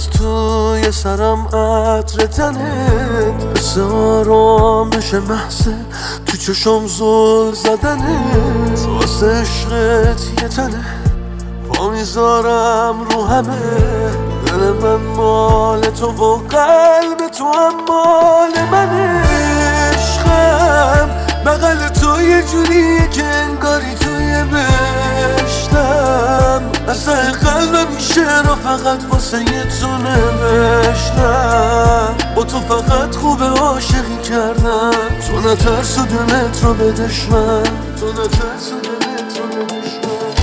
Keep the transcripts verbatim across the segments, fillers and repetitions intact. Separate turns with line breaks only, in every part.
از توی سرم عطر تنت، حس آرامش محضه تو چشم زل زدنت. واسه عشقت یه تنه پا میذارم رو همه، دل من مال تو و قلب تو هم مال منه. عشقم بغل تو یه جوریه که انگاری توی بهشتم، اصلا قلبم این شعر رو فقط واسه یه تو نوشتم. با تو فقط خوب عاشقی کردم، تو نترس و دلت رو به دشمن، تو نترس و دلت رو به دشمن.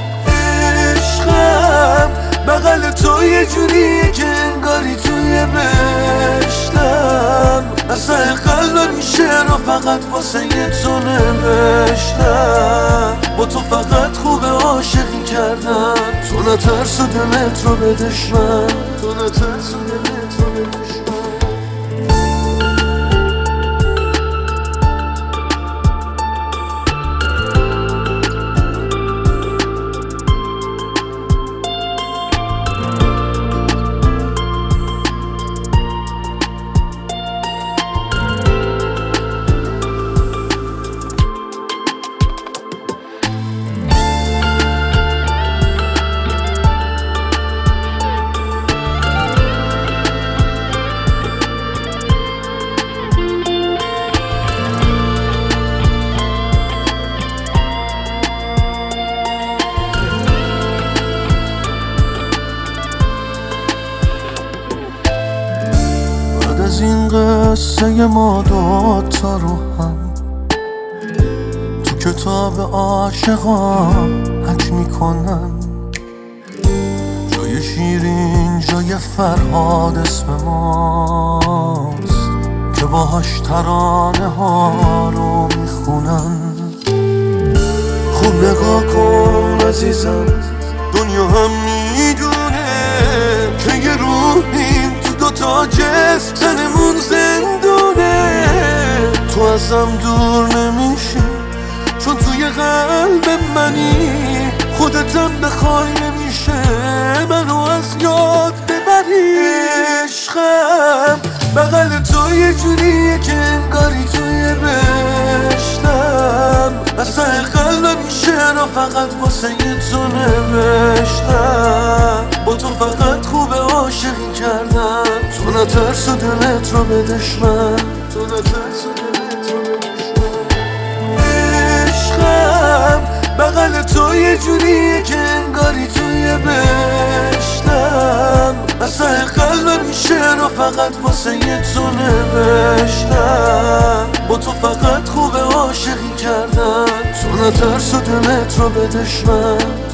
عشقم بغل تو یه جوریه که انگاری توی بهشتم، اصلا قلبم این شعر رو فقط واسه یه تو نوشتم. با تو فقط خوب عاشقی کردم، تو نترس و دلت رو به دشمن، تو نترس و دلت رو به دشمن. از این قصه ما دوتا رو هم تو کتاب عاشقان حک میکنن. جای شیرین جای فرهاد اسم ماست که باهاش ترانه ها رو میخونن. خوب نگاه کن عزیزم، دنیا هم میدونه که یه روحیم تو دوتا جسم، تنمون زندونه. تو ازم دور نمیشی چون توی قلب منی، خودتم بخوای نمیشه منو از یاد ببری. عشقم بغل تو یه جوریه که انگاری توی بهشتم، اصلا قلبم این شعر رو فقط واسه یه تو نوشتم. با تو فقط خوب عاشقی کردم، تو نترس و دلت رو به دشمن، تو نترس و دلت رو به دشمن. عشقم بغل تو یه جوریه که انگاری توی بهشتم، اصلا قلبم این شعر رو فقط واسه یه تو نوشتم. با تو فقط خوب عاشقی کردم، تو نترس و دلت رو به دشمن.